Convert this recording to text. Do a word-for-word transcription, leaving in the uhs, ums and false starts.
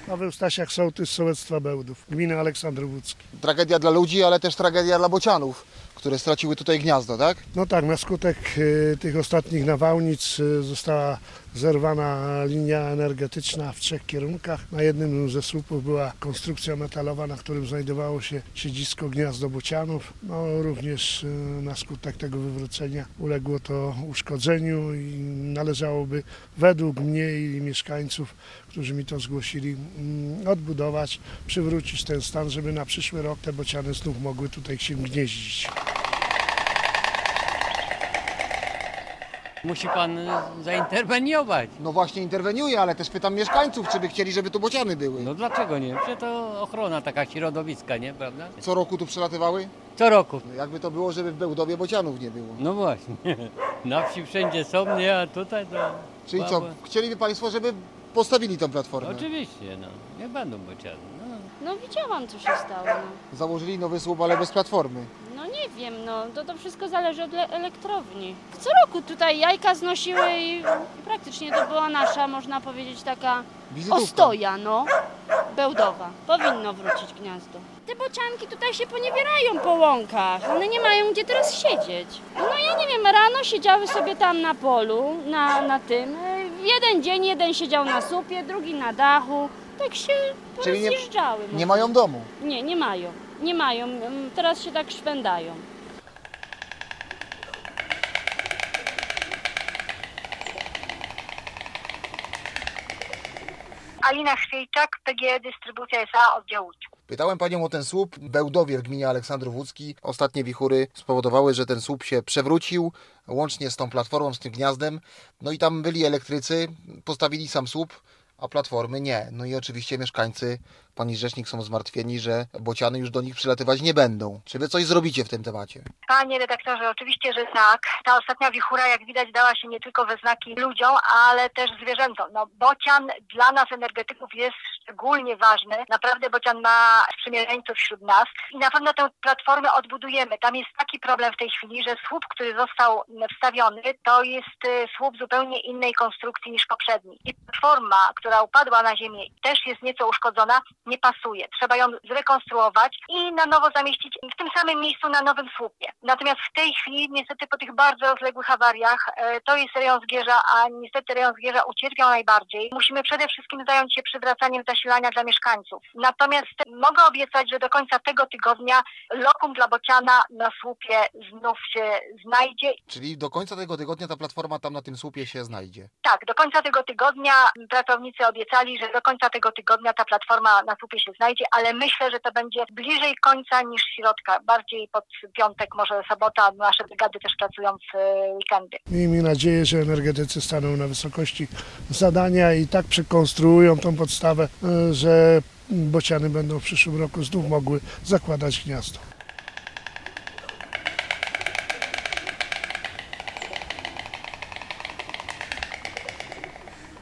Nowy Eustasiach, sołtys sołectwa Bełdów, gmina Aleksandrów-Łódzki. Tragedia dla ludzi, ale też tragedia dla bocianów, które straciły tutaj gniazdo, tak? No tak, na skutek y, tych ostatnich nawałnic y, została zerwana linia energetyczna w trzech kierunkach. Na jednym ze słupów była konstrukcja metalowa, na którym znajdowało się siedzisko gniazdo bocianów. No, również y, na skutek tego wywrócenia uległo to uszkodzeniu i należałoby według mnie i mieszkańców, którzy mi to zgłosili, y, odbudować, przywrócić ten stan, żeby na przyszły rok te bociany znów mogły tutaj się gnieździć. Musi pan zainterweniować. No właśnie interweniuję, ale też pytam mieszkańców, czy by chcieli, żeby tu bociany były. No dlaczego nie? Przecież to ochrona taka środowiska, nie? Prawda? Co roku tu przelatywały? Co roku. No jakby to było, żeby w Bełdowie bocianów nie było. No właśnie. Na wsi wszędzie są, nie? A tutaj to... Czyli co, chcieliby Państwo, żeby postawili tą platformę? Oczywiście, no. Nie będą bociany. No. No widziałam, co się stało. No, Założyli nowy słup, ale bez platformy. no nie wiem, no to, to wszystko zależy od le- elektrowni. Co roku tutaj jajka znosiły i praktycznie to była nasza, można powiedzieć, taka Wizytówka. ostoja, no. Bełdowa. Powinno wrócić gniazdo. Te bocianki tutaj się poniewierają po łąkach. One nie mają gdzie teraz siedzieć. No ja nie wiem, rano siedziały sobie tam na polu, na, na tym. Jeden dzień jeden siedział na słupie, drugi na dachu. Tak się Czyli nie- rozjeżdżały. Nie mają domu. Nie, nie mają. Nie mają. Teraz się tak szwędają. Alina Chwiejczak, P G Dystrybucja S A, oddział Łódź. Pytałem Panią o ten słup w Bełdowie w gminie Aleksandrów-Łódzki. Ostatnie wichury spowodowały, że ten słup się przewrócił, łącznie z tą platformą, z tym gniazdem. No i tam byli elektrycy, postawili sam słup, a platformy nie. No i oczywiście mieszkańcy, Pani Rzecznik, są zmartwieni, że bociany już do nich przylatywać nie będą. Czy Wy coś zrobicie w tym temacie? Panie redaktorze, oczywiście, że tak. Ta ostatnia wichura, jak widać, dała się nie tylko we znaki ludziom, ale też zwierzętom. No, bocian dla nas, energetyków, jest szczególnie ważny. Naprawdę bocian ma sprzymierzeńców wśród nas i na pewno tę platformę odbudujemy. Tam jest taki problem w tej chwili, że słup, który został wstawiony, to jest y, słup zupełnie innej konstrukcji niż poprzedni. I platforma, która upadła na ziemię, też jest nieco uszkodzona, nie pasuje. Trzeba ją zrekonstruować i na nowo zamieścić w tym samym miejscu na nowym słupie. Natomiast w tej chwili, niestety po tych bardzo rozległych awariach, e, to jest rejon Zgierza, a niestety rejon Zgierza ucierpiał najbardziej. Musimy przede wszystkim zająć się przywracaniem zasilania dla mieszkańców. Natomiast mogę obiecać, że do końca tego tygodnia lokum dla bociana na słupie znów się znajdzie. Czyli do końca tego tygodnia ta platforma tam na tym słupie się znajdzie. Tak, do końca tego tygodnia pracownicy obiecali, że do końca tego tygodnia ta platforma na słupie się znajdzie, ale myślę, że to będzie bliżej końca niż środka, bardziej pod piątek, może sobota. Nasze brygady też pracują w weekendy. Miejmy nadzieję, że energetycy staną na wysokości zadania i tak przekonstruują tą podstawę, że bociany będą w przyszłym roku znów mogły zakładać gniazdo.